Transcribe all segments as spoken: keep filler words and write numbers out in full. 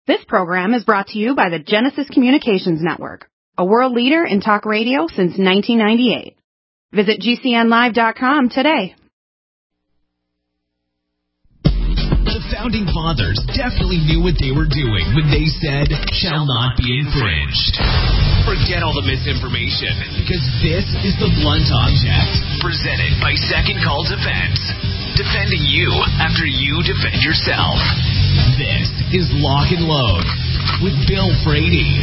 This program is brought to you by the Genesis Communications Network, a world leader in talk radio since nineteen ninety-eight. Visit G C N live dot com today. The Founding Fathers definitely knew what they were doing when they said, shall not be infringed. Forget all the misinformation, because this is the Blunt Object, presented by Second Call Defense. Defending you after you defend yourself. This is Lock and Load with Bill Frady.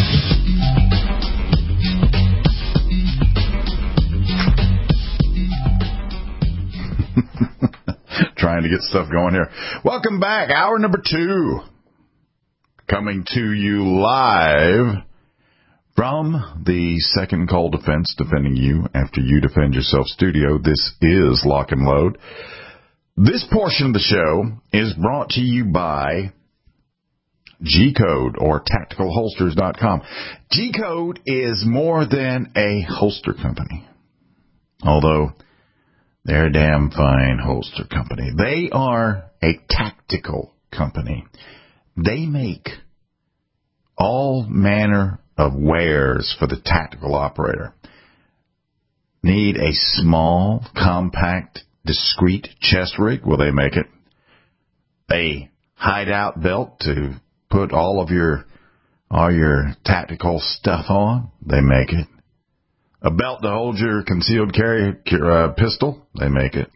Trying to get stuff going here. Welcome back. Hour number two. Coming to you live from the Second Call Defense, defending you after you defend yourself studio. This is Lock and Load. This portion of the show is brought to you by G-Code or Tactical Holsters dot com. G-Code is more than a holster company, although they're a damn fine holster company. They are a tactical company. They make all manner of wares for the tactical operator. Need a small, compact, discreet chest rig? Well, they make it. A hideout belt to put all of your all your tactical stuff on? They make it. A belt to hold your concealed carry uh, pistol? They make it.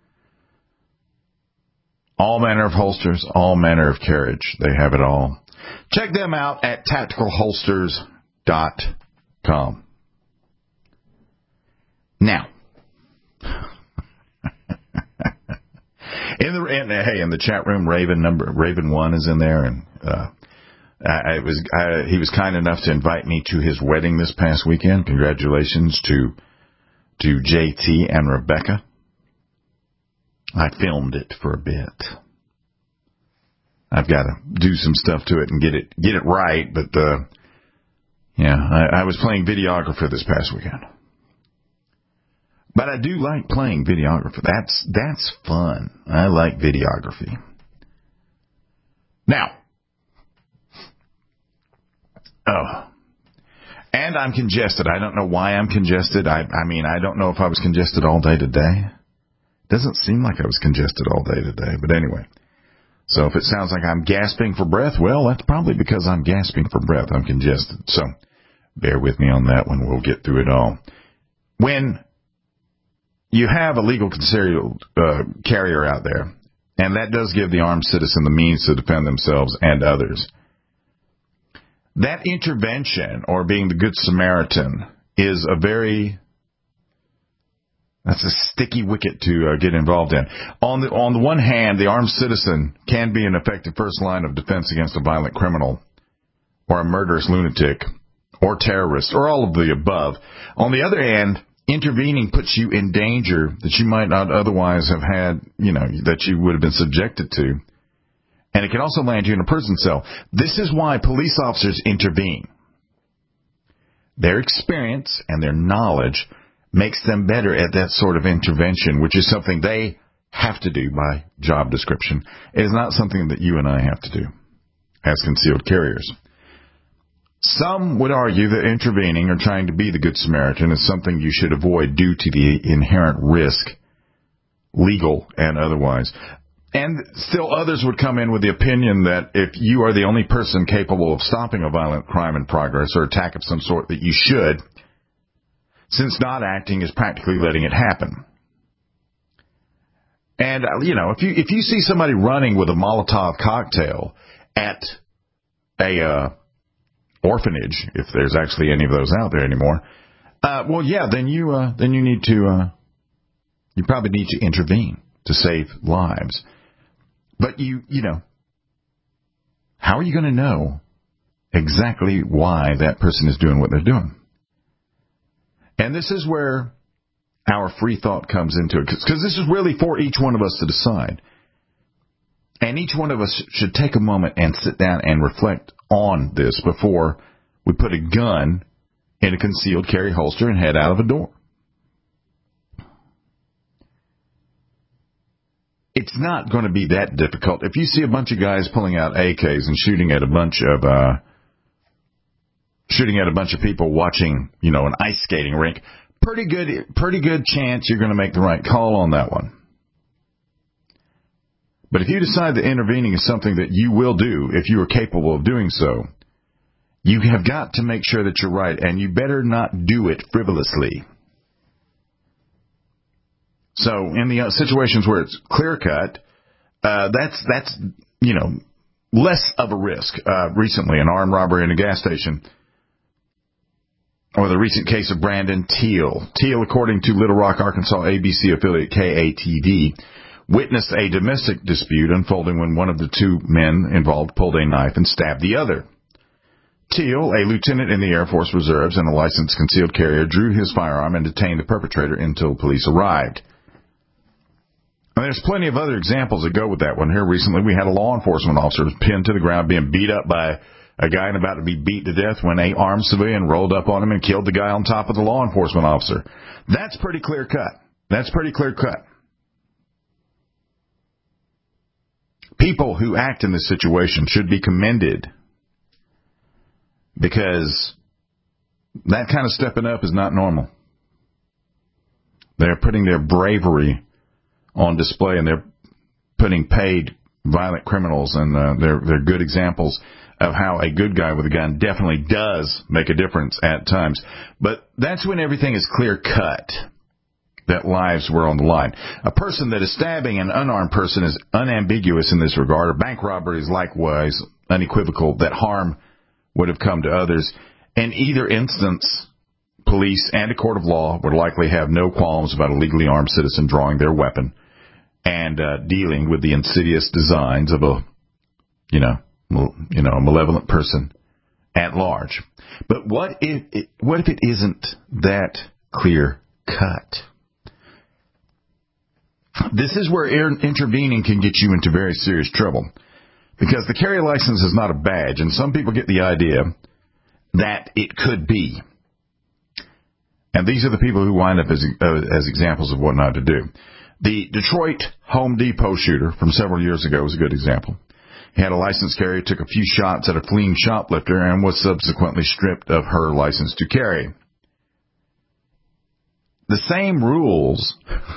All manner of holsters, all manner of carriage. They have it all. Check them out at Tactical Holsters dot com. Now, in the in, hey, in the chat room, Raven number Raven one is in there, and uh, I, I was I, he was kind enough to invite me to his wedding this past weekend. Congratulations to to J T and Rebecca. I filmed it for a bit. I've got to do some stuff to it and get it get it right, but uh, yeah, I, I was playing videographer this past weekend. But I do like playing videographer. That's that's fun. I like videography. Now, oh, and I'm congested. I don't know why I'm congested. I, I mean, I don't know if I was congested all day today. Doesn't seem like I was congested all day today. But anyway, so if it sounds like I'm gasping for breath, well, that's probably because I'm gasping for breath. I'm congested. So bear with me on that one. We'll get through it all. When you have a legal concealed uh, carrier out there, and that does give the armed citizen the means to defend themselves and others. That intervention, or being the Good Samaritan, is a very, that's a sticky wicket to uh, get involved in. On the, on the one hand, the armed citizen can be an effective first line of defense against a violent criminal, or a murderous lunatic, or terrorist, or all of the above. On the other hand, intervening puts you in danger that you might not otherwise have had, you know, that you would have been subjected to. And it can also land you in a prison cell. This is why police officers intervene. Their experience and their knowledge makes them better at that sort of intervention, which is something they have to do by job description. It is not something that you and I have to do as concealed carriers. Some would argue that intervening or trying to be the Good Samaritan is something you should avoid due to the inherent risk, legal and otherwise. And still others would come in with the opinion that if you are the only person capable of stopping a violent crime in progress or attack of some sort, that you should, since not acting is practically letting it happen. And, you know, if you if you see somebody running with a Molotov cocktail at a uh orphanage, if there's actually any of those out there anymore, uh, well, yeah, then you uh, then you need to uh, you probably need to intervene to save lives. But you you know, how are you going to know exactly why that person is doing what they're doing? And this is where our free thought comes into it, because this is really for each one of us to decide. And each one of us should take a moment and sit down and reflect on this before we put a gun in a concealed carry holster and head out of a door. it's not going to be that difficult. If you see a bunch of guys pulling out A Ks and shooting at a bunch of uh, shooting at a bunch of people watching, you know, an ice skating rink, pretty good, pretty good chance you're going to make the right call on that one. But if you decide that intervening is something that you will do, if you are capable of doing so, you have got to make sure that you're right, and you better not do it frivolously. So in the situations where it's clear-cut, uh, that's, that's, you know, less of a risk. Uh, recently, an armed robbery in a gas station, or the recent case of Brandon Teal. Teal, according to Little Rock, Arkansas A B C affiliate K A T D, witnessed a domestic dispute unfolding when one of the two men involved pulled a knife and stabbed the other. Teal, a lieutenant in the Air Force Reserves and a licensed concealed carrier, drew his firearm and detained the perpetrator until police arrived. And there's plenty of other examples that go with that one. Here recently we had a law enforcement officer pinned to the ground being beat up by a guy and about to be beat to death when a armed civilian rolled up on him and killed the guy on top of the law enforcement officer. That's pretty clear cut. That's pretty clear cut. People who act in this situation should be commended, because that kind of stepping up is not normal. They're putting their bravery on display, and they're putting paid violent criminals, and uh, they're, they're good examples of how a good guy with a gun definitely does make a difference at times. But that's when everything is clear cut, that lives were on the line. A person that is stabbing an unarmed person is unambiguous in this regard. A bank robbery is likewise unequivocal that harm would have come to others. In either instance, police and a court of law would likely have no qualms about a legally armed citizen drawing their weapon and uh, dealing with the insidious designs of a, you know, you know, a malevolent person at large. But what if it, what if it isn't that clear cut? This is where intervening can get you into very serious trouble, because the carry license is not a badge, and some people get the idea that it could be. And these are the people who wind up as, uh, as examples of what not to do. The Detroit Home Depot shooter from several years ago was a good example. He had a license carrier, took a few shots at a fleeing shoplifter, and was subsequently stripped of her license to carry. The same rules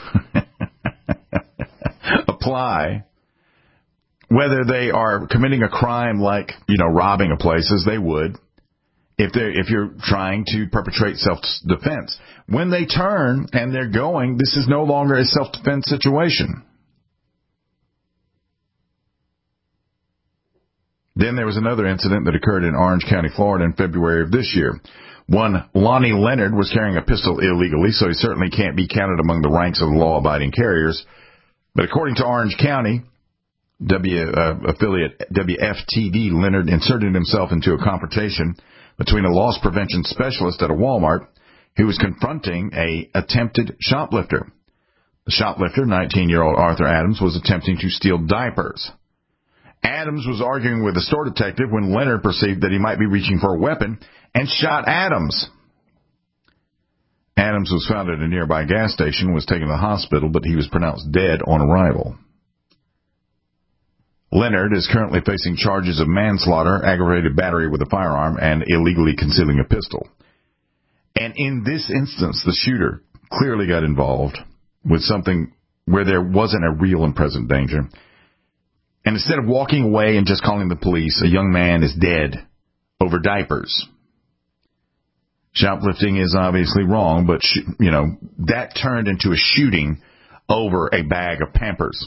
apply whether they are committing a crime like, you know, robbing a place, as they would, if they if you're trying to perpetrate self-defense. When they turn and they're going, this is no longer a self-defense situation. Then there was another incident that occurred in Orange County, Florida in February of this year. One Lonnie Leonard was carrying a pistol illegally, so he certainly can't be counted among the ranks of the law-abiding carriers. But according to Orange County W uh, affiliate W F T D, Leonard inserted himself into a confrontation between a loss prevention specialist at a Walmart who was confronting a attempted shoplifter. The shoplifter, nineteen-year-old Arthur Adams, was attempting to steal diapers. Adams was arguing with the store detective when Leonard perceived that he might be reaching for a weapon and shot Adams. Adams was found at a nearby gas station and was taken to the hospital, but he was pronounced dead on arrival. Leonard is currently facing charges of manslaughter, aggravated battery with a firearm, and illegally concealing a pistol. And in this instance, the shooter clearly got involved with something where there wasn't a real and present danger. And instead of walking away and just calling the police, a young man is dead over diapers. Shoplifting is obviously wrong, but, sh- you know, that turned into a shooting over a bag of Pampers.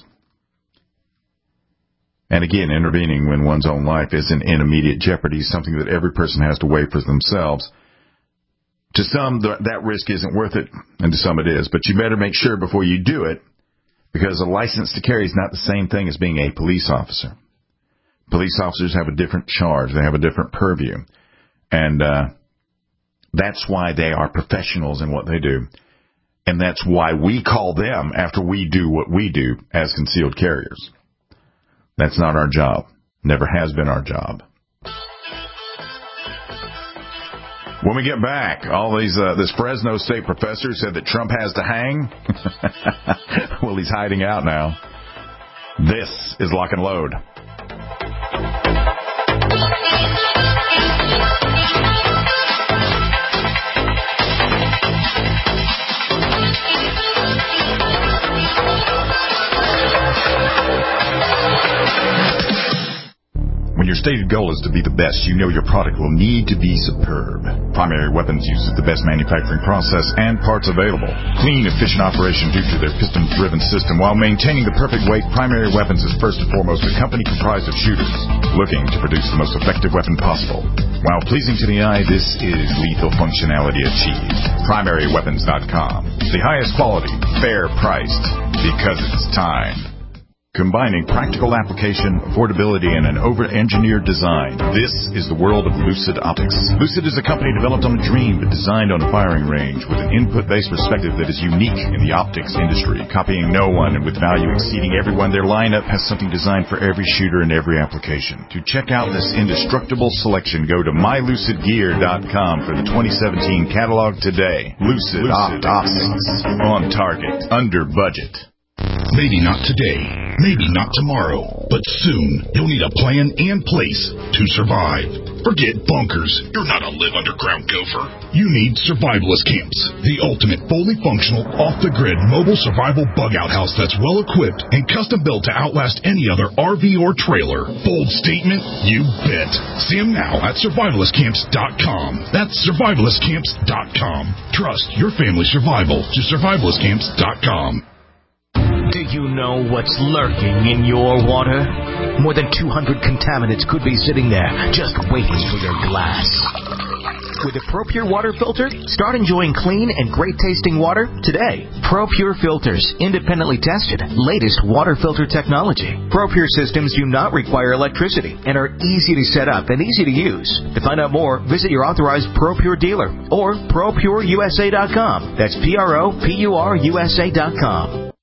And again, intervening when one's own life isn't in immediate jeopardy is something that every person has to weigh for themselves. To some, th- that risk isn't worth it, and to some it is. But you better make sure before you do it, because a license to carry is not the same thing as being a police officer. Police officers have a different charge. They have a different purview. And uh, that's why they are professionals in what they do. And that's why we call them after we do what we do as concealed carriers. That's not our job. Never has been our job. When we get back, all these uh, this Fresno State professor said that Trump has to hang. Well, he's hiding out now. This is Lock and Load. When your stated goal is to be the best, you know your product will need to be superb. Primary Weapons uses the best manufacturing process and parts available. Clean, efficient operation due to their piston-driven system. While maintaining the perfect weight, Primary Weapons is first and foremost a company comprised of shooters looking to produce the most effective weapon possible. While pleasing to the eye, this is lethal functionality achieved. primary weapons dot com. The highest quality, fair priced, because it's time. Combining practical application, affordability, and an over-engineered design. This is the world of Lucid Optics. Lucid is a company developed on a dream but designed on a firing range with an input-based perspective that is unique in the optics industry, copying no one and with value exceeding everyone. Their lineup has something designed for every shooter and every application. To check out this indestructible selection, go to my lucid gear dot com for the twenty seventeen catalog today. Lucid, Lucid Optics. On target. Under budget. Maybe not today, maybe not tomorrow, but soon you'll need a plan and place to survive. Forget bunkers. You're not a live underground gopher. You need Survivalist Camps, the ultimate fully functional, off-the-grid mobile survival bug-out house that's well-equipped and custom-built to outlast any other R V or trailer. Bold statement? You bet. See them now at survivalist camps dot com. That's survivalist camps dot com. Trust your family's survival to survivalist camps dot com. Do you know what's lurking in your water? More than two hundred contaminants could be sitting there, just waiting for your glass. With a ProPure water filter, start enjoying clean and great-tasting water today. ProPure filters, independently tested, latest water filter technology. ProPure systems do not require electricity and are easy to set up and easy to use. To find out more, visit your authorized ProPure dealer or pro pure u s a dot com. That's P R O P U R U S A dot com.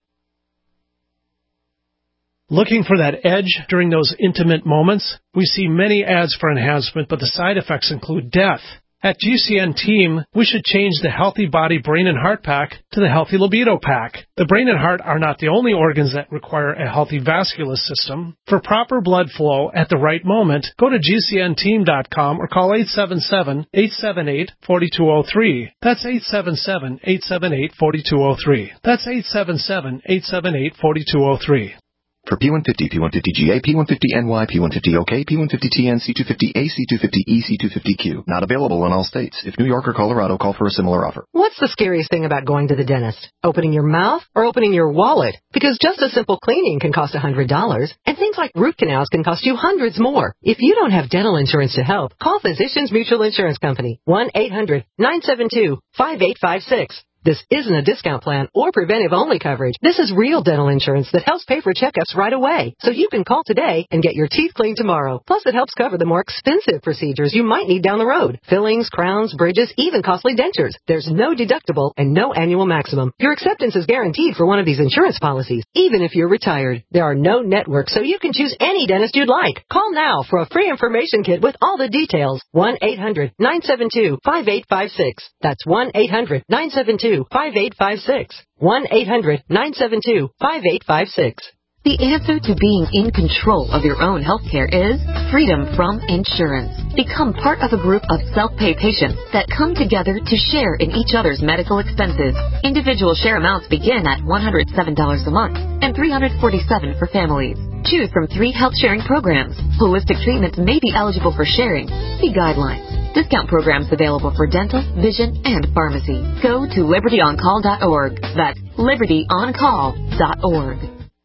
Looking for that edge during those intimate moments? We see many ads for enhancement, but the side effects include death. At G C N Team, we should change the Healthy Body Brain and Heart Pack to the Healthy Libido Pack. The brain and heart are not the only organs that require a healthy vascular system. For proper blood flow at the right moment, go to G C N team dot com or call eight seven seven, eight seven eight, four two zero three. That's eight seven seven, eight seven eight, four two zero three. That's eight seven seven, eight seven eight, four two zero three. For P one fifty, P one fifty G A, P one fifty N Y, P one fifty O K, P one fifty T N, C two fifty A, C two fifty E, C two fifty Q. Not available in all states. If New York or Colorado, call for a similar offer. What's the scariest thing about going to the dentist? Opening your mouth or opening your wallet? Because just a simple cleaning can cost one hundred dollars, and things like root canals can cost you hundreds more. If you don't have dental insurance to help, call Physicians Mutual Insurance Company, one eight hundred, nine seven two, five eight five six. This isn't a discount plan or preventive-only coverage. This is real dental insurance that helps pay for checkups right away. So you can call today and get your teeth cleaned tomorrow. Plus, it helps cover the more expensive procedures you might need down the road. Fillings, crowns, bridges, even costly dentures. There's no deductible and no annual maximum. Your acceptance is guaranteed for one of these insurance policies, even if you're retired. There are no networks, so you can choose any dentist you'd like. Call now for a free information kit with all the details. one eight hundred, nine seven two, five eight five six. That's one eight hundred, nine seven two, five eight five six. one eight hundred, nine seven two, five eight five six. The answer to being in control of your own healthcare is freedom from insurance. Become part of a group of self-pay patients that come together to share in each other's medical expenses. Individual share amounts begin at one hundred seven dollars a month and three hundred forty-seven dollars for families. Choose from three health sharing programs. Holistic treatments may be eligible for sharing. See guidelines. Discount programs available for dental, vision, and pharmacy. Go to liberty on call dot org. That's liberty on call dot org.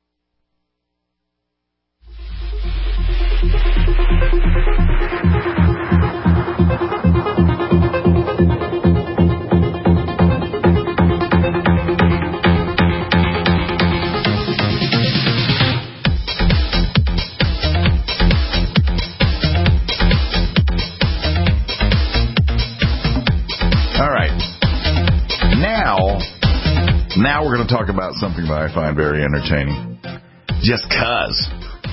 Now we're going to talk about something that I find very entertaining. Just cuz.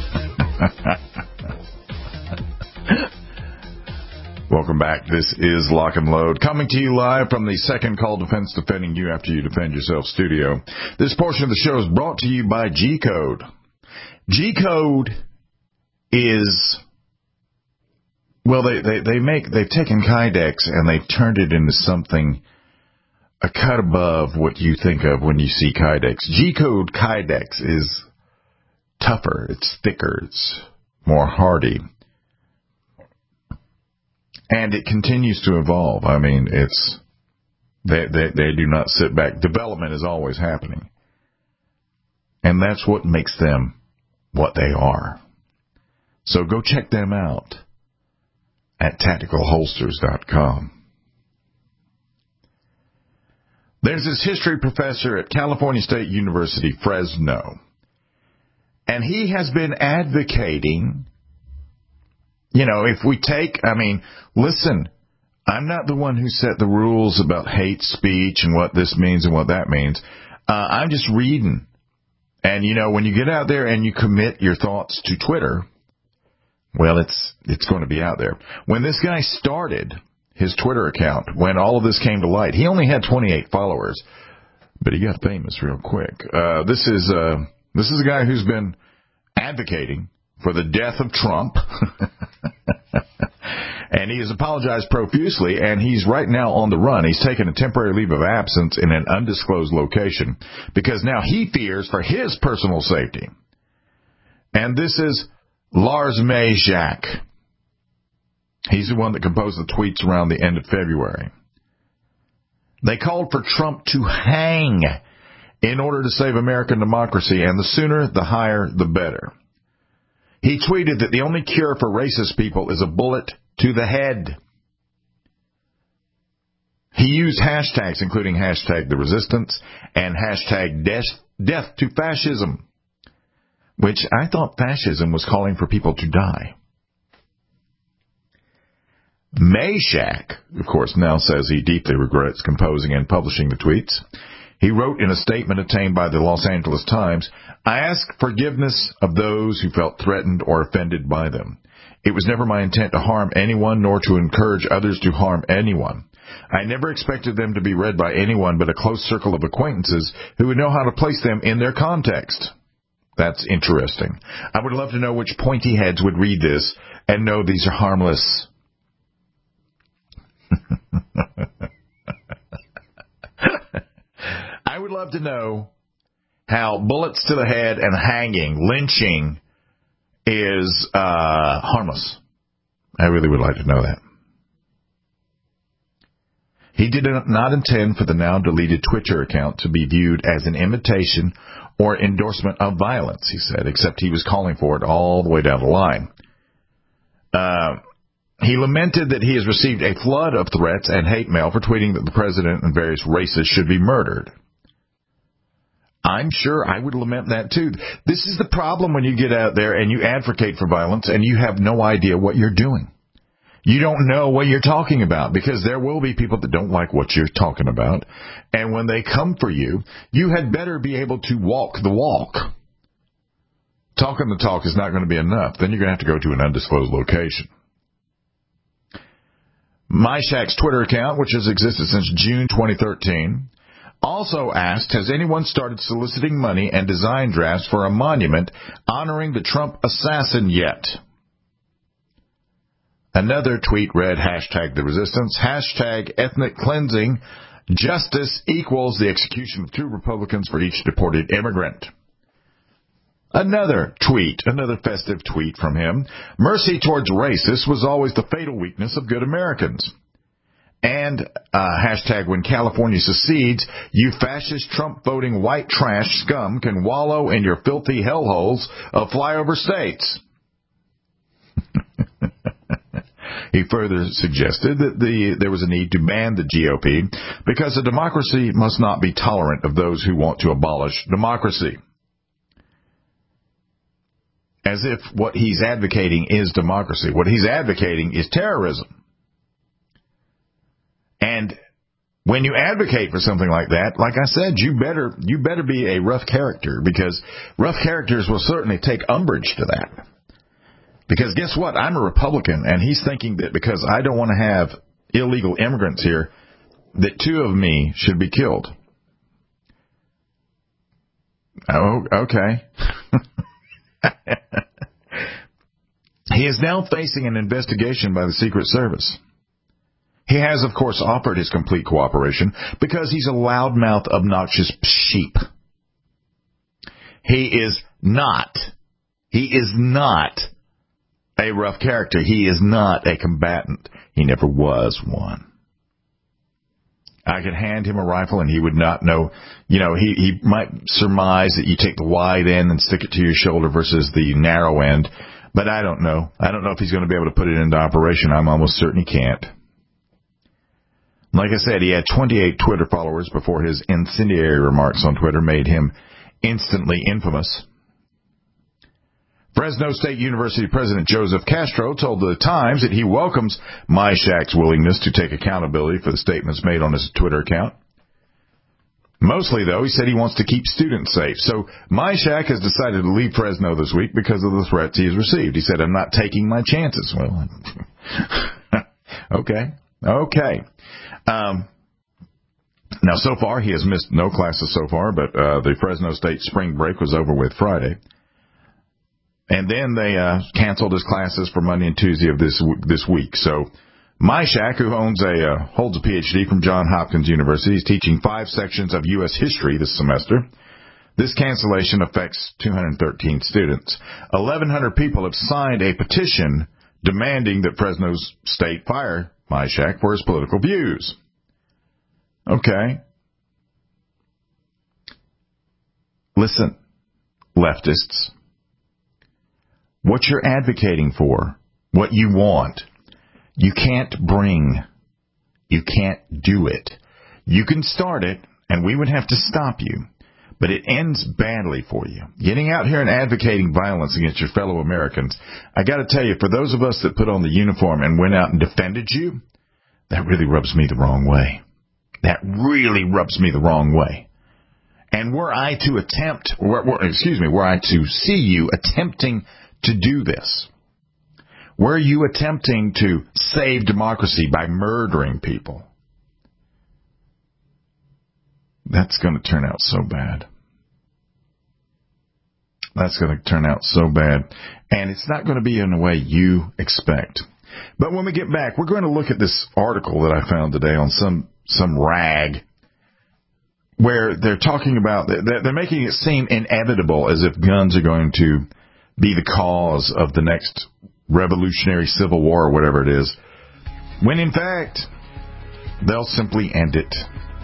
Welcome back. This is Lock and Load, coming to you live from the Second Call Defense Defending You After You Defend Yourself studio. This portion of the show is brought to you by G Code. G-code is, well, they, they, they make, they've taken Kydex and they've turned it into something a cut above what you think of when you see Kydex. G-code Kydex is tougher, it's thicker, it's more hardy. And it continues to evolve. I mean, it's, they, they, they do not sit back. Development is always happening. And that's what makes them what they are. So go check them out at tactical holsters dot com. There's this history professor at California State University, Fresno, and he has been advocating, you know, if we take, I mean, listen, I'm not the one who set the rules about hate speech and what this means and what that means. Uh, I'm just reading. And, you know, when you get out there and you commit your thoughts to Twitter, well, it's it's going to be out there. When this guy started his Twitter account, when all of this came to light, he only had twenty-eight followers, but he got famous real quick. Uh, this is uh, this is a guy who's been advocating for the death of Trump, and he has apologized profusely, and he's right now on the run. He's taken a temporary leave of absence in an undisclosed location because now he fears for his personal safety. And this is Lars Majak. He's the one that composed the tweets around the end of February. They called for Trump to hang in order to save American democracy, and the sooner, the higher, the better. He tweeted that the only cure for racist people is a bullet to the head. He used hashtags, including hashtag the resistance and hashtag death, death to fascism, which I thought fascism was calling for people to die. Majak, of course, now says he deeply regrets composing and publishing the tweets. He wrote in a statement obtained by the Los Angeles Times, "I ask forgiveness of those who felt threatened or offended by them. It was never my intent to harm anyone nor to encourage others to harm anyone. I never expected them to be read by anyone but a close circle of acquaintances who would know how to place them in their context." That's interesting. I would love to know which pointy heads would read this and know these are harmless. I would love to know how bullets to the head and hanging, lynching, is uh, harmless. I really would like to know that. He did not intend for the now deleted Twitter account to be viewed as an imitation or endorsement of violence, he said, except he was calling for it all the way down the line. Uh, he lamented that he has received a flood of threats and hate mail for tweeting that the president and various races should be murdered. I'm sure I would lament that too. This is the problem when you get out there and you advocate for violence and you have no idea what you're doing. You don't know what you're talking about because there will be people that don't like what you're talking about. And when they come for you, you had better be able to walk the walk. Talking the talk is not going to be enough. Then you're going to have to go to an undisclosed location. Majak's Twitter account, which has existed since June twenty thirteen, also asked, has anyone started soliciting money and design drafts for a monument honoring the Trump assassin yet? Another tweet read, hashtag the resistance, hashtag ethnic cleansing, justice equals the execution of two Republicans for each deported immigrant. Another tweet, another festive tweet from him, mercy towards racists was always the fatal weakness of good Americans. And uh, hashtag when California secedes, you fascist Trump voting white trash scum can wallow in your filthy hellholes of flyover states. He further suggested that the there was a need to ban the G O P because a democracy must not be tolerant of those who want to abolish democracy. As if what he's advocating is democracy. What he's advocating is terrorism. And when you advocate for something like that, like I said, you better you better be a rough character, because rough characters will certainly take umbrage to that. Because guess what? I'm a Republican, and he's thinking that because I don't want to have illegal immigrants here, that two of me should be killed. Oh, okay. He is now facing an investigation by the Secret Service. He has, of course, offered his complete cooperation because he's a loudmouth, obnoxious sheep. He is not, he is not a rough character. He is not a combatant. He never was one. I could hand him a rifle and he would not know, you know, he, he might surmise that you take the wide end and stick it to your shoulder versus the narrow end, but I don't know. I don't know if he's going to be able to put it into operation. I'm almost certain he can't. Like I said, he had twenty-eight Twitter followers before his incendiary remarks on Twitter made him instantly infamous. Fresno State University President Joseph Castro told the Times that he welcomes Myshak's willingness to take accountability for the statements made on his Twitter account. Mostly, though, he said he wants to keep students safe. So Myshak has decided to leave Fresno this week because of the threats he has received. He said, I'm not taking my chances. Well, okay, okay. Um, now, so far, he has missed no classes so far, but uh, the Fresno State spring break was over with Friday. And then they uh, canceled his classes for Monday and Tuesday of this this week. So Myshak, who owns a uh, holds a P H D from Johns Hopkins University, is teaching five sections of U S history this semester. This cancellation affects two hundred thirteen students. eleven hundred people have signed a petition demanding that Fresno State fire Myshak for his political views. Okay. Listen, leftists. What you're advocating for, what you want, you can't bring. You can't do it. You can start it, and we would have to stop you. But it ends badly for you. Getting out here and advocating violence against your fellow Americans, I got to tell you, for those of us that put on the uniform and went out and defended you, that really rubs me the wrong way. That really rubs me the wrong way. And were I to attempt, were, were, excuse me, were I to see you attempting to do this, were you attempting to save democracy by murdering people, that's going to turn out so bad. That's going to turn out so bad. And it's not going to be in a way you expect. But when we get back, we're going to look at this article that I found today on some some rag where they're talking about, they're making it seem inevitable as if guns are going to be the cause of the next revolutionary civil war or whatever it is, when in fact, they'll simply end it.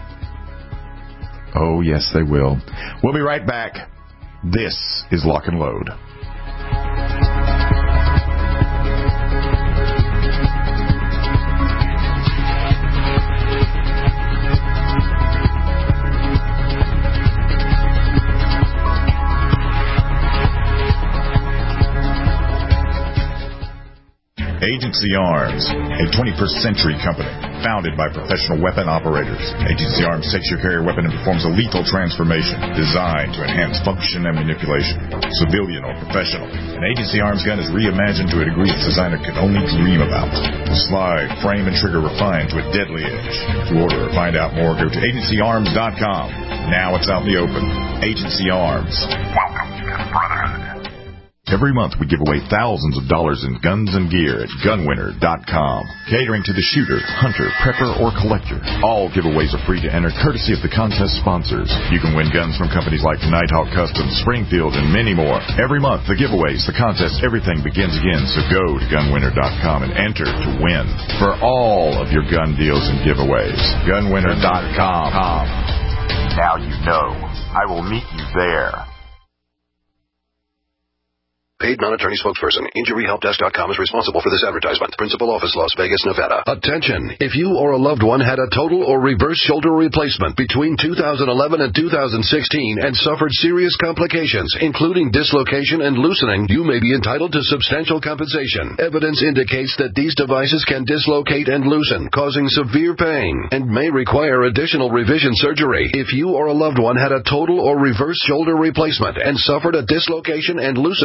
Oh, yes, they will. We'll be right back. This is Lock and Load. Agency Arms, a twenty-first century company, founded by professional weapon operators. Agency Arms takes your carrier weapon and performs a lethal transformation designed to enhance function and manipulation, civilian or professional. An Agency Arms gun is reimagined to a degree its designer could only dream about. The slide, frame, and trigger refined to a deadly edge. To order or find out more, go to agency arms dot com. Now it's out in the open. Agency Arms. Welcome to the Brotherhood. Every month we give away thousands of dollars in guns and gear at gun winner dot com. Catering to the shooter, hunter, prepper, or collector. All giveaways are free to enter, courtesy of the contest sponsors. You can win guns from companies like Nighthawk Customs, Springfield, and many more. Every month, the giveaways, the contests, everything begins again. So go to gun winner dot com and enter to win for all of your gun deals and giveaways. gun winner dot com. Now you know. I will meet you there. Paid non-attorney spokesperson. injury help desk dot com is responsible for this advertisement. Principal office, Las Vegas, Nevada. Attention! If you or a loved one had a total or reverse shoulder replacement between two thousand eleven and two thousand sixteen and suffered serious complications, including dislocation and loosening, you may be entitled to substantial compensation. Evidence indicates that these devices can dislocate and loosen, causing severe pain, and may require additional revision surgery. If you or a loved one had a total or reverse shoulder replacement and suffered a dislocation and loosening required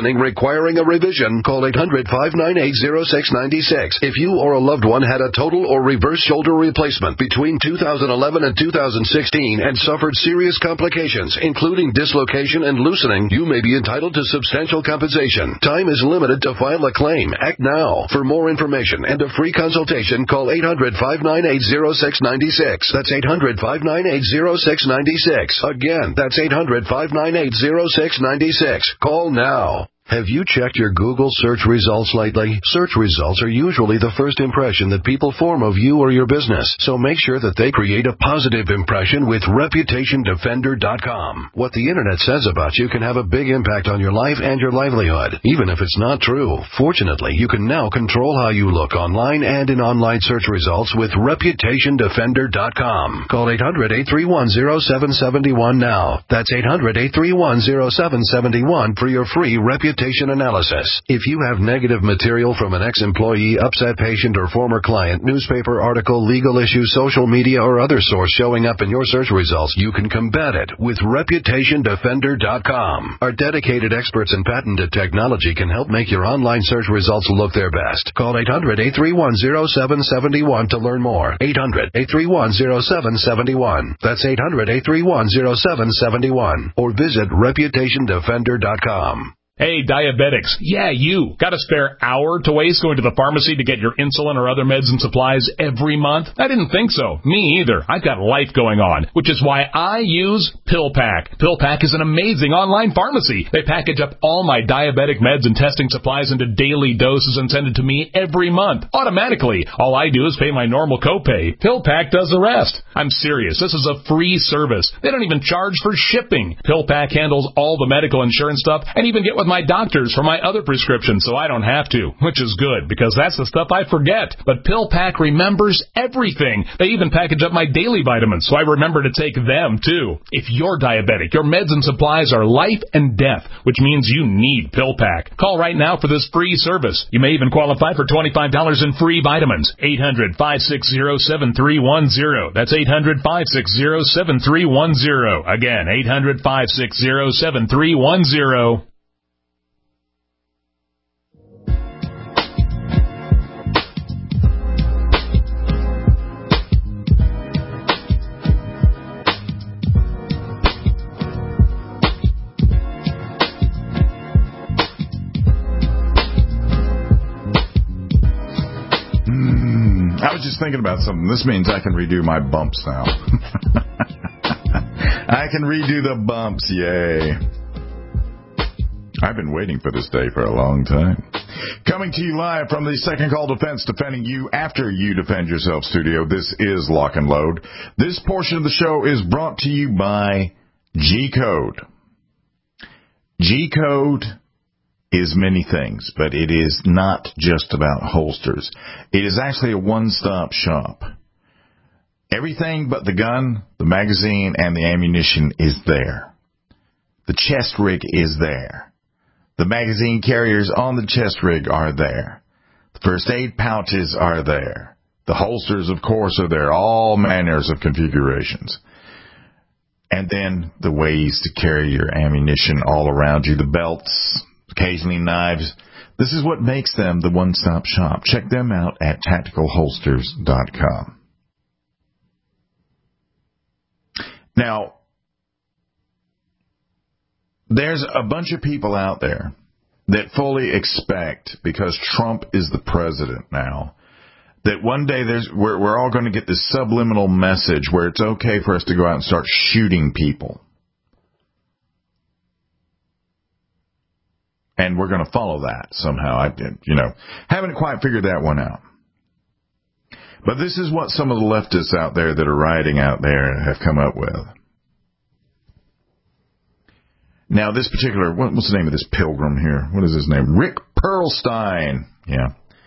requiring a revision, call eight hundred, five nine eight, zero six nine six. If you or a loved one had a total or reverse shoulder replacement between two thousand eleven and two thousand sixteen and suffered serious complications, including dislocation and loosening, you may be entitled to substantial compensation. Time is limited to file a claim. Act now. For more information and a free consultation, call eight hundred, five nine eight, zero six nine six. That's eight hundred, five nine eight, zero six nine six. Again, that's eight hundred, five nine eight, zero six nine six. Call now. Have you checked your Google search results lately? Search results are usually the first impression that people form of you or your business, so make sure that they create a positive impression with Reputation Defender dot com. What the Internet says about you can have a big impact on your life and your livelihood, even if it's not true. Fortunately, you can now control how you look online and in online search results with Reputation Defender dot com. Call eight hundred, eight three one, zero seven seven one now. That's eight hundred, eight three one, zero seven seven one for your free Reputation analysis. If you have negative material from an ex-employee, upset patient, or former client, newspaper article, legal issue, social media, or other source showing up in your search results, you can combat it with Reputation Defender dot com. Our dedicated experts in patented technology can help make your online search results look their best. Call eight hundred, eight three one, zero seven seven one to learn more. eight hundred, eight three one, zero seven seven one. That's eight hundred, eight three one, zero seven seven one. Or visit Reputation Defender dot com. Hey, diabetics. Yeah, you. Got a spare hour to waste going to the pharmacy to get your insulin or other meds and supplies every month? I didn't think so. Me either. I've got life going on, which is why I use PillPack. PillPack is an amazing online pharmacy. They package up all my diabetic meds and testing supplies into daily doses and send it to me every month, automatically. All I do is pay my normal copay. PillPack does the rest. I'm serious. This is a free service. They don't even charge for shipping. PillPack handles all the medical insurance stuff and even get with my doctors for my other prescriptions, so I don't have to, which is good because that's the stuff I forget. But PillPack remembers everything. They even package up my daily vitamins, so I remember to take them too. If you're diabetic, your meds and supplies are life and death, which means you need PillPack. Call right now for this free service. You may even qualify for twenty-five dollars in free vitamins. eight hundred, five six zero, seven three one zero. That's eight hundred, five six zero, seven three one zero. Again, eight hundred, five six zero, seven three one zero. I was just thinking about something. This means I can redo my bumps now. I can redo the bumps, yay. I've been waiting for this day for a long time. Coming to you live from the Second Call Defense, defending you after you defend yourself studio. This is Lock and Load. This portion of the show is brought to you by G-Code. G-Code is many things, but it is not just about holsters. It is actually a one-stop shop. Everything but the gun, the magazine, and the ammunition is there. The chest rig is there. The magazine carriers on the chest rig are there. The first aid pouches are there. The holsters, of course, are there. All manners of configurations. And then the ways to carry your ammunition all around you, the belts, occasionally knives. This is what makes them the one-stop shop. Check them out at tactical holsters dot com. Now, there's a bunch of people out there that fully expect, because Trump is the president now, that one day there's we're, we're all going to get this subliminal message where it's okay for us to go out and start shooting people. And we're going to follow that somehow. I, you know, haven't quite figured that one out. But this is what some of the leftists out there that are rioting out there have come up with. Now, this particular, what, what's the name of this pilgrim here? What is his name? Rick Perlstein. Yeah.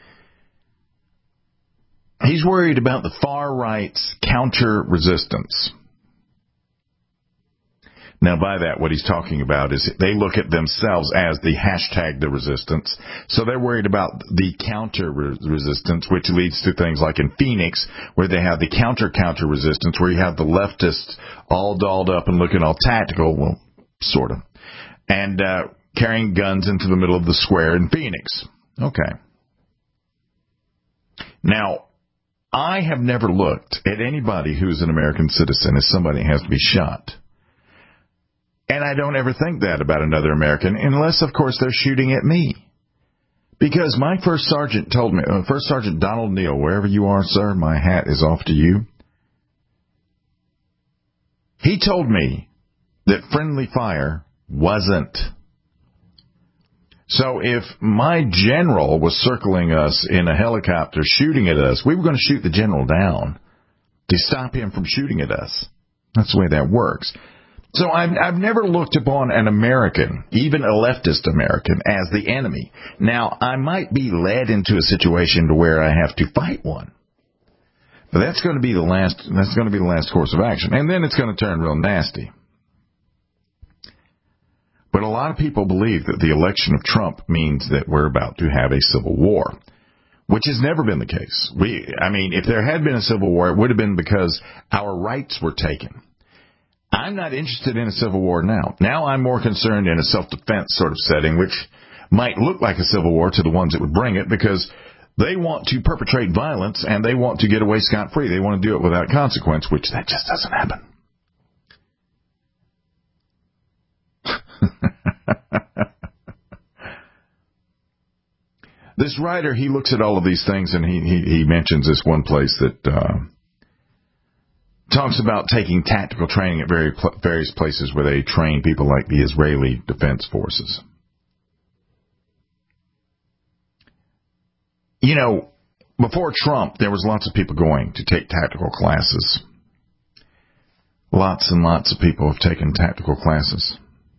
He's worried about the far right's counter-resistance. Now, by that, what he's talking about is they look at themselves as the hashtag the resistance. So they're worried about the counter-resistance, which leads to things like in Phoenix, where they have the counter-counter resistance, where you have the leftists all dolled up and looking all tactical. Well, sort of. And uh, carrying guns into the middle of the square in Phoenix. Okay. Now, I have never looked at anybody who's an American citizen as somebody who has to be shot. And I don't ever think that about another American, unless, of course, they're shooting at me. Because my first sergeant told me, uh, First Sergeant Donald Neal, wherever you are, sir, my hat is off to you. He told me that friendly fire wasn't. So if my general was circling us in a helicopter shooting at us, we were going to shoot the general down to stop him from shooting at us. That's the way that works. So I've, I've never looked upon an American, even a leftist American, as the enemy. Now, I might be led into a situation to where I have to fight one. But that's going to be the last, that's going to be the last course of action. And then it's going to turn real nasty. But a lot of people believe that the election of Trump means that we're about to have a civil war, which has never been the case. We, I mean, if there had been a civil war, it would have been because our rights were taken. I'm not interested in a civil war now. Now I'm more concerned in a self-defense sort of setting, which might look like a civil war to the ones that would bring it, because they want to perpetrate violence and they want to get away scot-free. They want to do it without consequence, which that just doesn't happen. This writer, he looks at all of these things, and he, he, he mentions this one place that uh, talks about taking tactical training at very pl- various places where they train people like the Israeli Defense Forces. You know, before Trump, there was lots of people going to take tactical classes. Lots and lots of people have taken tactical classes.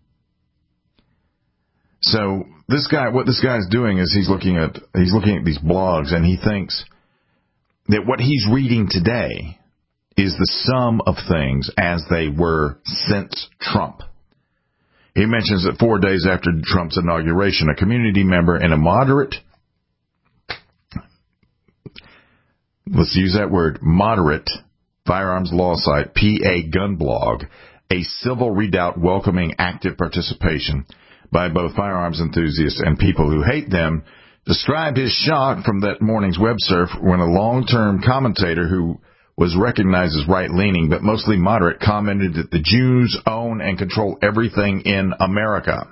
So this guy, what this guy's doing is he's looking at he's looking at these blogs, and he thinks that what he's reading today is the sum of things as they were since Trump. He mentions that four days after Trump's inauguration, a community member in a moderate, let's use that word, moderate firearms law site, P A Gun Blog, a civil redoubt welcoming active participation by both firearms enthusiasts and people who hate them, described his shock from that morning's web surf when a long-term commentator who was recognized as right-leaning but mostly moderate commented that the Jews own and control everything in America.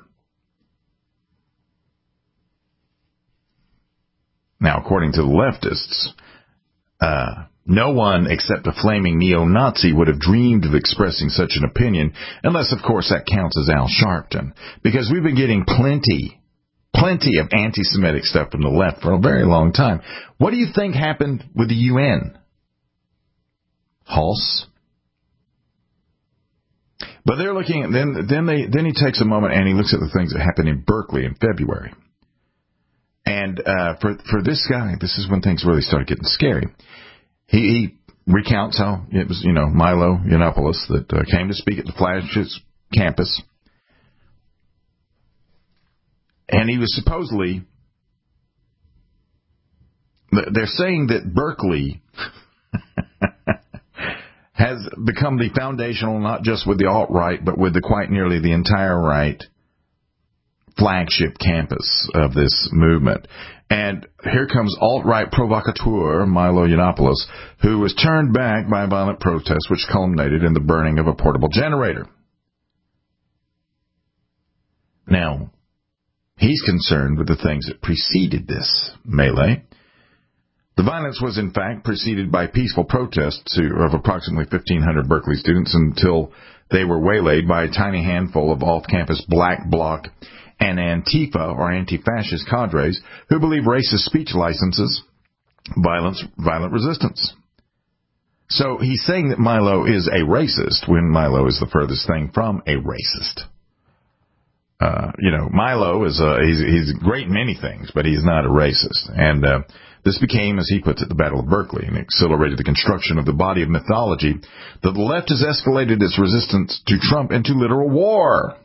Now, according to the leftists, uh, no one except a flaming neo-Nazi would have dreamed of expressing such an opinion, unless, of course, that counts as Al Sharpton, because we've been getting plenty, plenty of anti-Semitic stuff from the left for a very long time. What do you think happened with the U N? Hulse. But they're looking at, then, then they, then he takes a moment and he looks at the things that happened in Berkeley in February. And, uh, for, for this guy, this is when things really started getting scary. He, he recounts how it was, you know, Milo Yiannopoulos that uh, came to speak at the Flashes campus. And he was supposedly, they're saying that Berkeley has become the foundational, not just with the alt-right, but with the quite nearly the entire right flagship campus of this movement. And here comes alt-right provocateur Milo Yiannopoulos, who was turned back by violent protests which culminated in the burning of a portable generator. Now, he's concerned with the things that preceded this melee. The violence was, in fact, preceded by peaceful protests of approximately fifteen hundred Berkeley students until they were waylaid by a tiny handful of off-campus black bloc and Antifa or anti-fascist cadres who believe racist speech licenses violence, violent resistance. So he's saying that Milo is a racist when Milo is the furthest thing from a racist. Uh, you know, Milo is a, he's, he's great in many things, but he's not a racist. And uh, this became, as he puts it, the Battle of Berkeley, and accelerated the construction of the body of mythology that the left has escalated its resistance to Trump into literal war.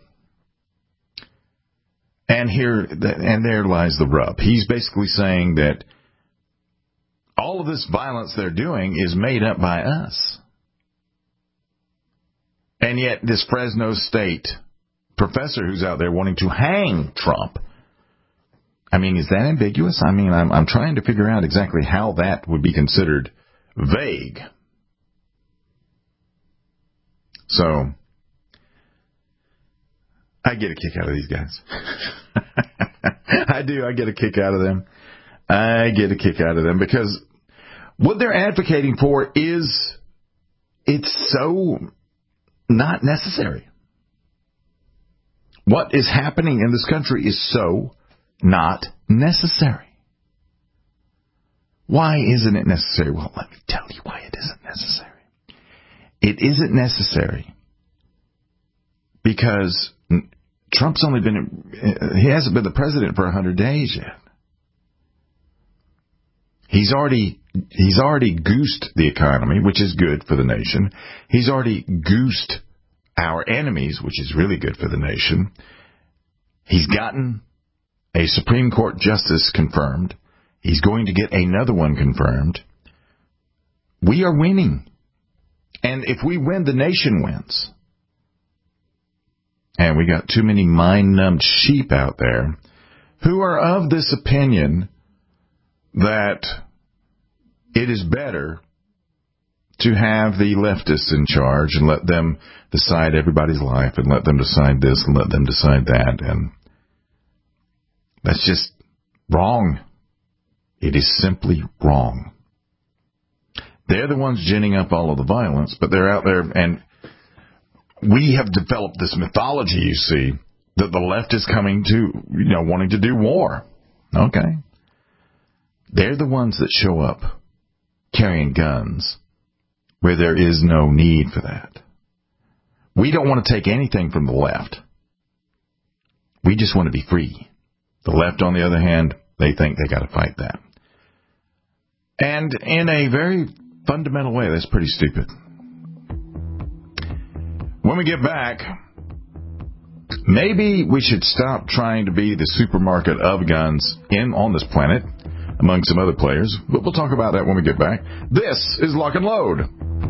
And here, and there lies the rub. He's basically saying that all of this violence they're doing is made up by us. And yet this Fresno State professor who's out there wanting to hang Trump. I mean, is that ambiguous? I mean, I'm, I'm trying to figure out exactly how that would be considered vague. So, I get a kick out of these guys. I do. I get a kick out of them. I get a kick out of them because what they're advocating for is, it's so not necessary. What is happening in this country is so not necessary. Why isn't it necessary? Well, let me tell you why it isn't necessary. It isn't necessary because Trump's only been, he hasn't been the president for one hundred days yet. He's already, he's already goosed the economy, which is good for the nation. He's already goosed our enemies, which is really good for the nation. He's gotten a Supreme Court justice confirmed. He's going to get another one confirmed. We are winning. And if we win, the nation wins. And we got too many mind-numbed sheep out there who are of this opinion that it is better to have the leftists in charge and let them decide everybody's life and let them decide this and let them decide that. And that's just wrong. It is simply wrong. They're the ones ginning up all of the violence, but they're out there, and we have developed this mythology, you see, that the left is coming to, you know, wanting to do war. Okay. They're the ones that show up carrying guns where there is no need for that. We don't want to take anything from the left. We just want to be free. The left, on the other hand, they think they got to fight that. And in a very fundamental way, that's pretty stupid. When we get back, maybe we should stop trying to be the supermarket of guns in on this planet, among some other players. But we'll talk about that when we get back. This is Lock and Load.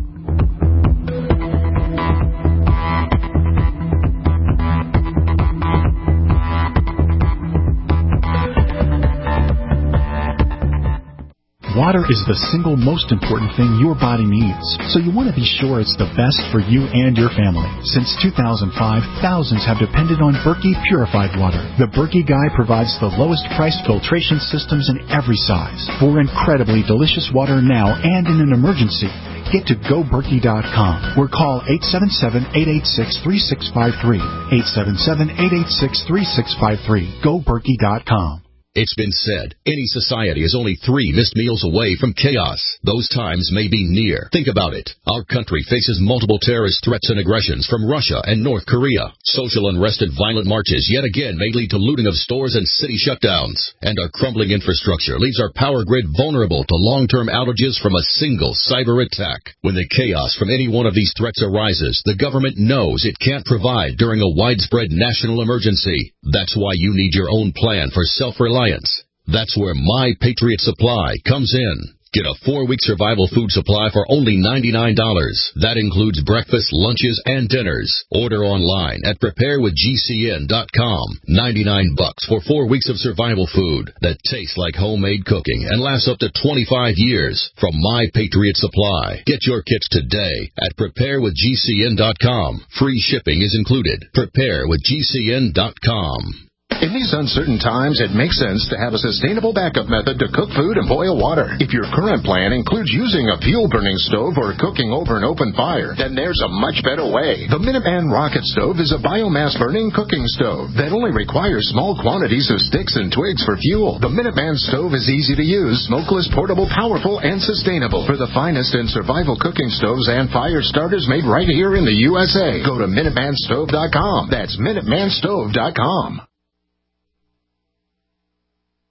Water is the single most important thing your body needs, so you want to be sure it's the best for you and your family. Since two thousand five, thousands have depended on Berkey Purified Water. The Berkey Guy provides the lowest priced filtration systems in every size. For incredibly delicious water now and in an emergency, get to go berkey dot com or call eight seven seven, eight eight six, three six five three. eight seven seven, eight eight six, three six five three. go berkey dot com. It's been said, any society is only three missed meals away from chaos. Those times may be near. Think about it. Our country faces multiple terrorist threats and aggressions from Russia and North Korea. Social unrest and violent marches yet again may lead to looting of stores and city shutdowns. And our crumbling infrastructure leaves our power grid vulnerable to long-term outages from a single cyber attack. When the chaos from any one of these threats arises, the government knows it can't provide during a widespread national emergency. That's why you need your own plan for self-reliance. That's where My Patriot Supply comes in. Get a four-week survival food supply for only ninety-nine dollars. That includes breakfast, lunches, and dinners. Order online at prepare with G C N dot com. ninety-nine bucks for four weeks of survival food that tastes like homemade cooking and lasts up to twenty-five years from My Patriot Supply. Get your kits today at prepare with G C N dot com. Free shipping is included. prepare with G C N dot com. In these uncertain times, it makes sense to have a sustainable backup method to cook food and boil water. If your current plan includes using a fuel-burning stove or cooking over an open fire, then there's a much better way. The Minuteman Rocket Stove is a biomass-burning cooking stove that only requires small quantities of sticks and twigs for fuel. The Minuteman Stove is easy to use, smokeless, portable, powerful, and sustainable. For the finest in survival cooking stoves and fire starters made right here in the U S A, go to Minuteman Stove dot com. That's Minuteman Stove dot com.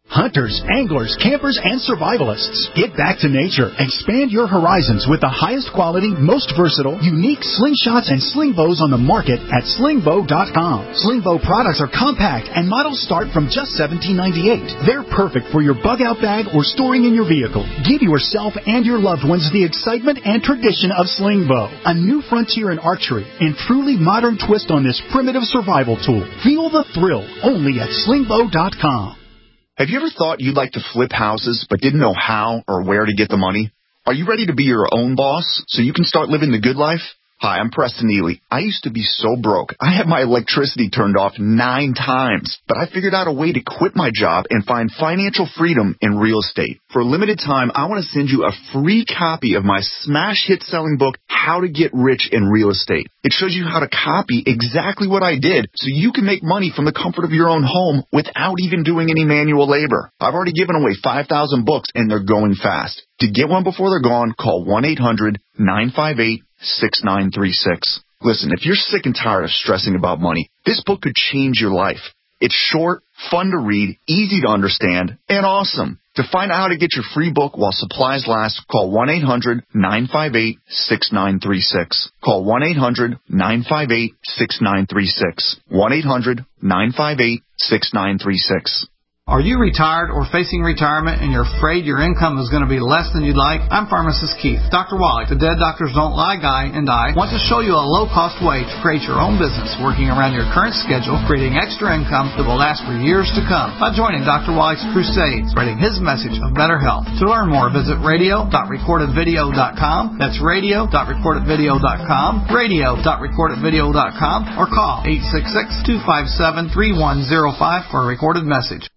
Hunters, anglers, campers, and survivalists. Get back to nature. Expand your horizons with the highest quality, most versatile, unique slingshots and sling bows on the market at sling bow dot com. Sling bow products are compact and models start from just seventeen ninety-eight. They're perfect for your bug out bag or storing in your vehicle. Give yourself and your loved ones the excitement and tradition of sling bow. A new frontier in archery and truly modern twist on this primitive survival tool. Feel the thrill only at sling bow dot com. Have you ever thought you'd like to flip houses but didn't know how or where to get the money? Are you ready to be your own boss so you can start living the good life? Hi, I'm Preston Ely. I used to be so broke. I had my electricity turned off nine times, but I figured out a way to quit my job and find financial freedom in real estate. For a limited time, I want to send you a free copy of my smash hit selling book, How to Get Rich in Real Estate. It shows you how to copy exactly what I did so you can make money from the comfort of your own home without even doing any manual labor. I've already given away five thousand books and they're going fast. To get one before they're gone, call one eight hundred nine five eight six nine three six. Listen, if you're sick and tired of stressing about money, this book could change your life. It's short, fun to read, easy to understand, and awesome. To find out how to get your free book while supplies last, call one eight hundred nine five eight six nine three six. Call one eight hundred nine five eight six nine three six. one eight hundred nine five eight six nine three six. Are you retired or facing retirement and you're afraid your income is going to be less than you'd like? I'm Pharmacist Keith. Doctor Wallach, the Dead Doctors Don't Lie guy, and I want to show you a low-cost way to create your own business working around your current schedule, creating extra income that will last for years to come by joining Doctor Wallach's crusade, spreading his message of better health. To learn more, visit radio dot recorded video dot com. That's radio dot recorded video dot com, radio dot recorded video dot com, or call eight six six, two five seven, three one zero five for a recorded message.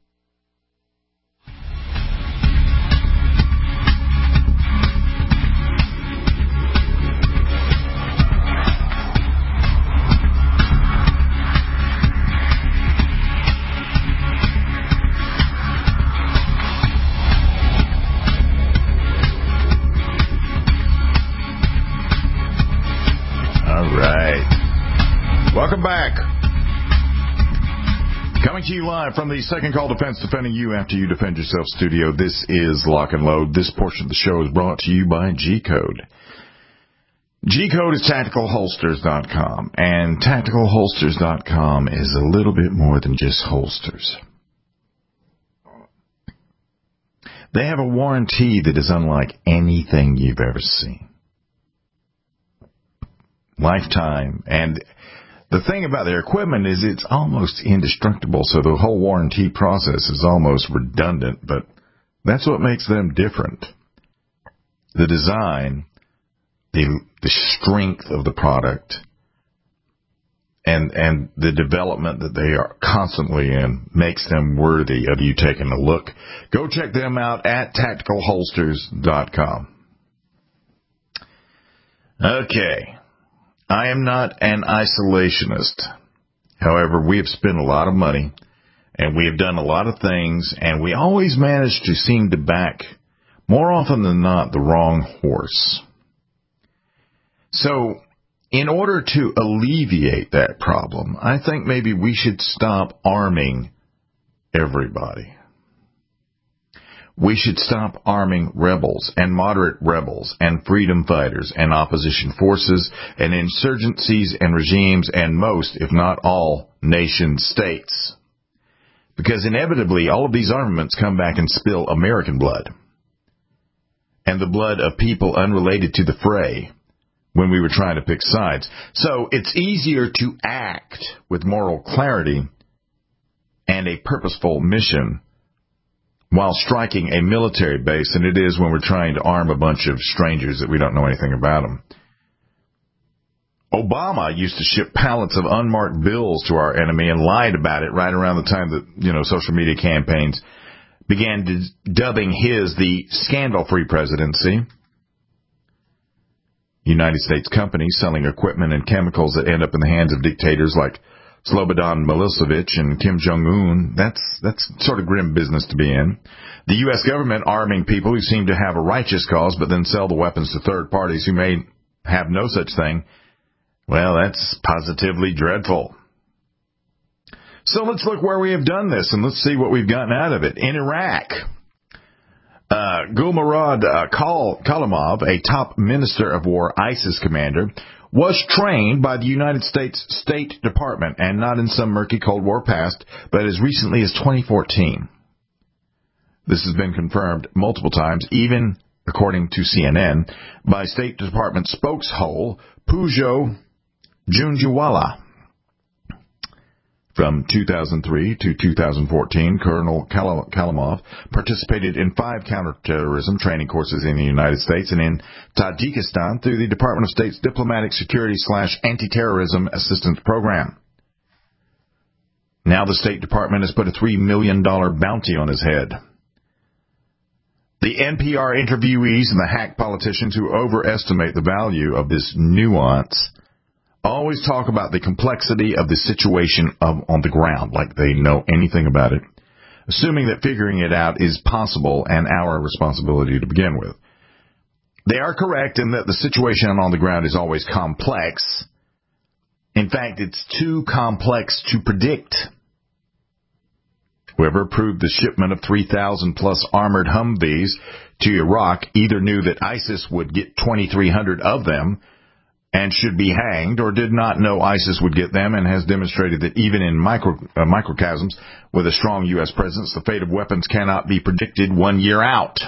Welcome back. Coming to you live from the Second Call Defense, defending you after you defend yourself studio. This is Lock and Load. This portion of the show is brought to you by G-Code. G-Code is tactical holsters dot com, and tactical holsters dot com is a little bit more than just holsters. They have a warranty that is unlike anything you've ever seen. Lifetime. And the thing about their equipment is it's almost indestructible, so the whole warranty process is almost redundant, but that's what makes them different. The design, the the strength of the product, and and the development that they are constantly in makes them worthy of you taking a look. Go check them out at tactical holsters dot com. Okay. I am not an isolationist. However, we have spent a lot of money, and we have done a lot of things, and we always manage to seem to back, more often than not, the wrong horse. So, in order to alleviate that problem, I think maybe we should stop arming everybody. We should stop arming rebels and moderate rebels and freedom fighters and opposition forces and insurgencies and regimes and most, if not all, nation states. Because inevitably, all of these armaments come back and spill American blood. And the blood of people unrelated to the fray when we were trying to pick sides. So it's easier to act with moral clarity and a purposeful mission while striking a military base than it is when we're trying to arm a bunch of strangers that we don't know anything about them. Obama used to ship pallets of unmarked bills to our enemy and lied about it right around the time that, you know, social media campaigns began d- dubbing his the scandal-free presidency. United States companies selling equipment and chemicals that end up in the hands of dictators like Slobodan Milosevic and Kim Jong-un, that's that's sort of grim business to be in. The U S government arming people who seem to have a righteous cause but then sell the weapons to third parties who may have no such thing. Well, that's positively dreadful. So let's look where we have done this, and let's see what we've gotten out of it. In Iraq, uh, Gulmarad uh, Kal- Kalimov, a top Minister of War ISIS commander, was trained by the United States State Department, and not in some murky Cold War past, but as recently as twenty fourteen. This has been confirmed multiple times, even, according to C N N, by State Department spokeshole Pujo Junjawala. From two thousand three to two thousand fourteen, Colonel Kalimov participated in five counterterrorism training courses in the United States and in Tajikistan through the Department of State's Diplomatic Security slash Anti-Terrorism Assistance Program. Now the State Department has put a three million dollars bounty on his head. The N P R interviewees and the hack politicians who overestimate the value of this nuance always talk about the complexity of the situation of, on the ground, like they know anything about it, assuming that figuring it out is possible and our responsibility to begin with. They are correct in that the situation on the ground is always complex. In fact, it's too complex to predict. Whoever approved the shipment of three thousand plus armored Humvees to Iraq either knew that ISIS would get twenty-three hundred of them and should be hanged, or did not know ISIS would get them and has demonstrated that even in micro, uh, microcosms with a strong U S presence, the fate of weapons cannot be predicted one year out.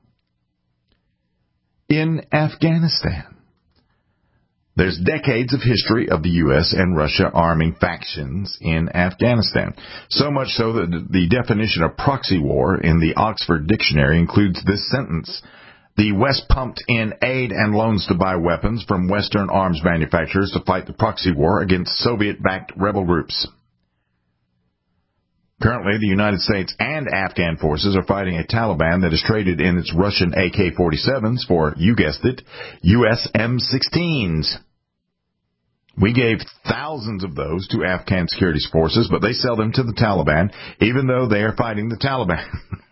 In Afghanistan, there's decades of history of the U S and Russia arming factions in Afghanistan. So much so that the definition of proxy war in the Oxford Dictionary includes this sentence: the West pumped in aid and loans to buy weapons from Western arms manufacturers to fight the proxy war against Soviet-backed rebel groups. Currently, the United States and Afghan forces are fighting a Taliban that has traded in its Russian A K forty-sevens for, you guessed it, U S M sixteens. We gave thousands of those to Afghan security forces, but they sell them to the Taliban, even though they are fighting the Taliban.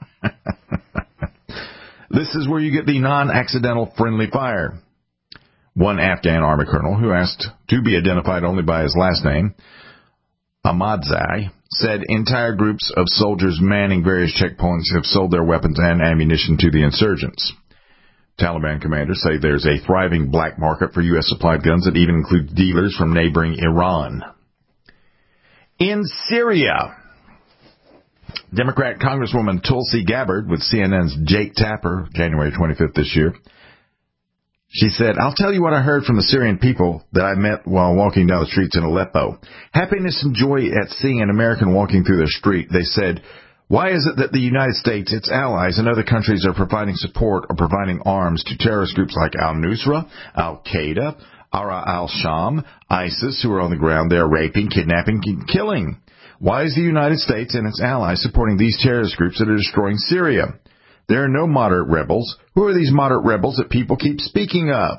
This is where you get the non-accidental friendly fire. One Afghan Army colonel, who asked to be identified only by his last name, Ahmadzai, said entire groups of soldiers manning various checkpoints have sold their weapons and ammunition to the insurgents. Taliban commanders say there's a thriving black market for U S-supplied guns that even includes dealers from neighboring Iran. In Syria, Democrat Congresswoman Tulsi Gabbard with C N N's Jake Tapper, January twenty-fifth this year. She said, "I'll tell you what I heard from the Syrian people that I met while walking down the streets in Aleppo. Happiness and joy at seeing an American walking through their street. They said, why is it that the United States, its allies, and other countries are providing support or providing arms to terrorist groups like Al-Nusra, Al-Qaeda, Ara al-Sham, ISIS, who are on the ground there raping, kidnapping, and killing? Why is the United States and its allies supporting these terrorist groups that are destroying Syria? There are no moderate rebels. Who are these moderate rebels that people keep speaking of?"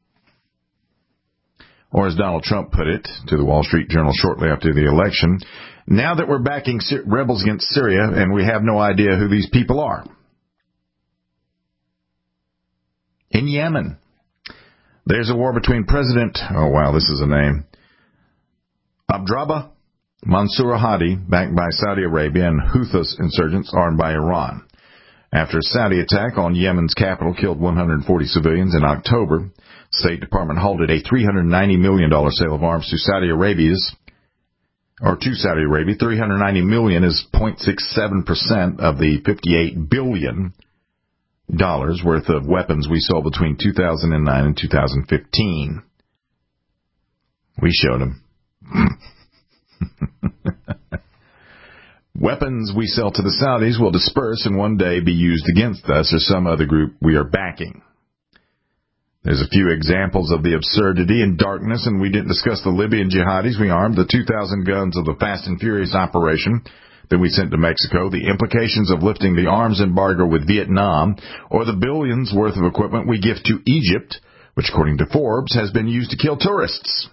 Or as Donald Trump put it to the Wall Street Journal shortly after the election, "Now that we're backing rebels against Syria and we have no idea who these people are." In Yemen, there's a war between President, oh wow, this is a name, Abdrabbuh Mansour Hadi, backed by Saudi Arabia, and Houthis insurgents armed by Iran. After a Saudi attack on Yemen's capital killed one hundred forty civilians in October, the State Department halted a three hundred ninety million dollars sale of arms to Saudi Arabia's, or to Saudi Arabia. three hundred ninety million dollars is zero point six seven percent of the fifty-eight billion dollars worth of weapons we sold between two thousand nine and two thousand fifteen. We showed them. Weapons we sell to the Saudis will disperse and one day be used against us or some other group we are backing. There's a few examples of the absurdity and darkness, and we didn't discuss the Libyan jihadis we armed, the two thousand guns of the Fast and Furious operation that we sent to Mexico, the implications of lifting the arms embargo with Vietnam, or the billions worth of equipment we gift to Egypt, which according to Forbes has been used to kill tourists.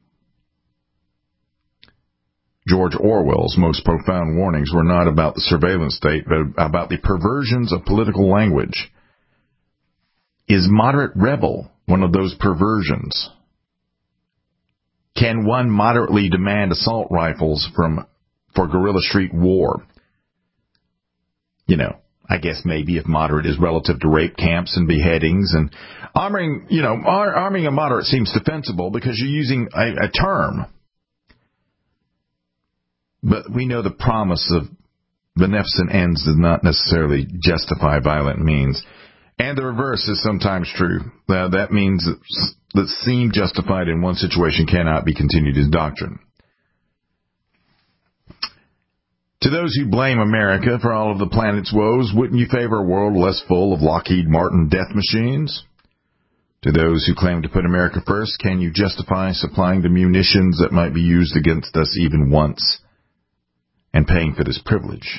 George Orwell's most profound warnings were not about the surveillance state, but about the perversions of political language. Is moderate rebel one of those perversions? Can one moderately demand assault rifles from for guerrilla street war. You know, I guess maybe if moderate is relative to rape camps and beheadings, and arming, you know, ar- arming a moderate seems defensible because you're using a, a term. But we know the promise of beneficent ends does not necessarily justify violent means. And the reverse is sometimes true. Uh, that means that, that seem justified in one situation cannot be continued as doctrine. To those who blame America for all of the planet's woes, wouldn't you favor a world less full of Lockheed Martin death machines? To those who claim to put America first, can you justify supplying the munitions that might be used against us even once and paying for this privilege?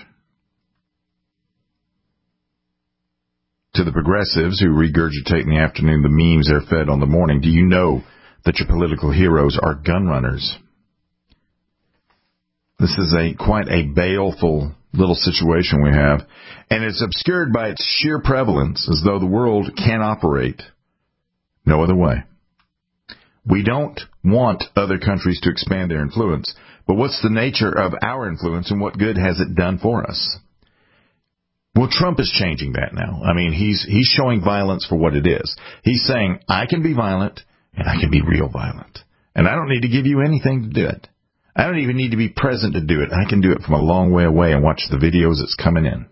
To the progressives who regurgitate in the afternoon the memes they're fed on the morning, do you know that your political heroes are gun runners? This is a quite a baleful little situation we have, and it's obscured by its sheer prevalence, as though the world can operate no other way. We don't want other countries to expand their influence, but what's the nature of our influence and what good has it done for us? Well, Trump is changing that now. I mean, he's he's showing violence for what it is. He's saying, I can be violent, and I can be real violent. And I don't need to give you anything to do it. I don't even need to be present to do it. I can do it from a long way away and watch the videos that's coming in.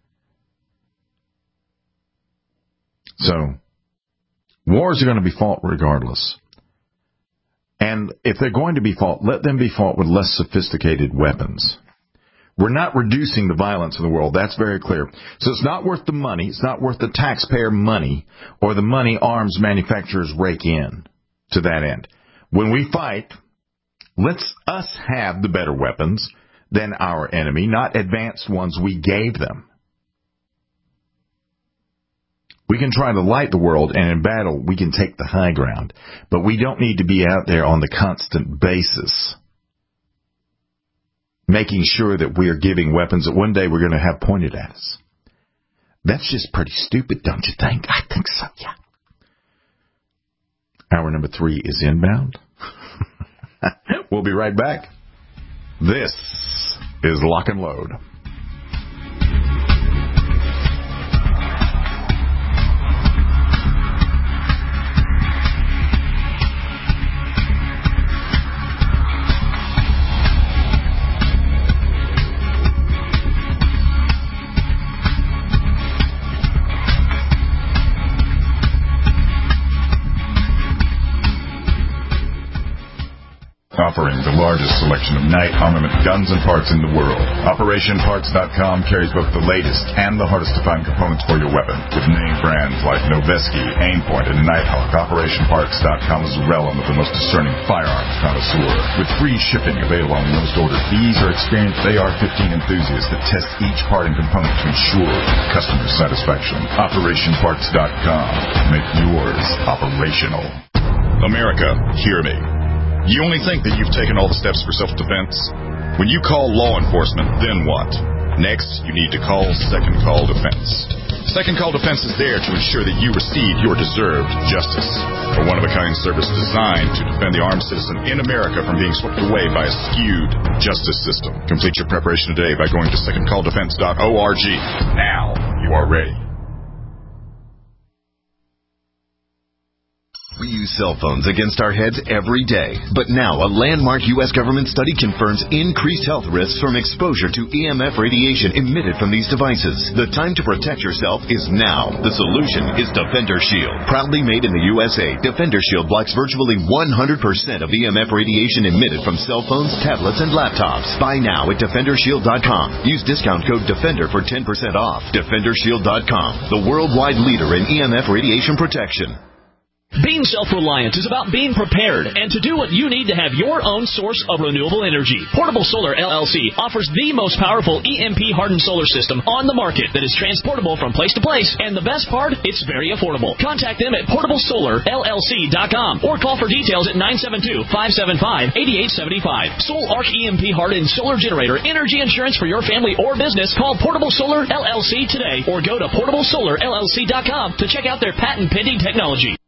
So, wars are going to be fought regardless. And if they're going to be fought, let them be fought with less sophisticated weapons. We're not reducing the violence in the world. That's very clear. So it's not worth the money. It's not worth the taxpayer money or the money arms manufacturers rake in to that end. When we fight, let's us have the better weapons than our enemy, not advanced ones we gave them. We can try to light the world, and in battle, we can take the high ground. But we don't need to be out there on the constant basis, making sure that we are giving weapons that one day we're going to have pointed at us. That's just pretty stupid, don't you think? I think so, yeah. Hour number three is inbound. We'll be right back. This is Lock and Load. Offering the largest selection of night armament guns and parts in the world, Operation Parts dot com carries both the latest and the hardest to find components for your weapon. With name brands like Noveske, Aimpoint, and Nighthawk, Operation Parts dot com is the realm of the most discerning firearms connoisseur. With free shipping available on most orders, these are experienced A R fifteen enthusiasts that test each part and component to ensure customer satisfaction. Operation Parts dot com. Make yours operational. America, hear me. You only think that you've taken all the steps for self-defense? When you call law enforcement, then what? Next, you need to call Second Call Defense. Second Call Defense is there to ensure that you receive your deserved justice. A one-of-a-kind service designed to defend the armed citizen in America from being swept away by a skewed justice system. Complete your preparation today by going to second call defense dot org. Now you are ready. We use cell phones against our heads every day. But now, a landmark U S government study confirms increased health risks from exposure to E M F radiation emitted from these devices. The time to protect yourself is now. The solution is Defender Shield. Proudly made in the U S A, Defender Shield blocks virtually one hundred percent of E M F radiation emitted from cell phones, tablets, and laptops. Buy now at defender shield dot com. Use discount code DEFENDER for ten percent off. defender shield dot com, the worldwide leader in E M F radiation protection. Being self-reliant is about being prepared and to do what you need to have your own source of renewable energy. Portable Solar L L C offers the most powerful E M P-hardened solar system on the market that is transportable from place to place, and the best part, it's very affordable. Contact them at portable solar L L C dot com or call for details at nine seven two, five seven five, eight eight seven five. Soul Arc E M P-hardened solar generator energy insurance for your family or business. Call Portable Solar L L C today or go to portable solar L L C dot com to check out their patent-pending technology.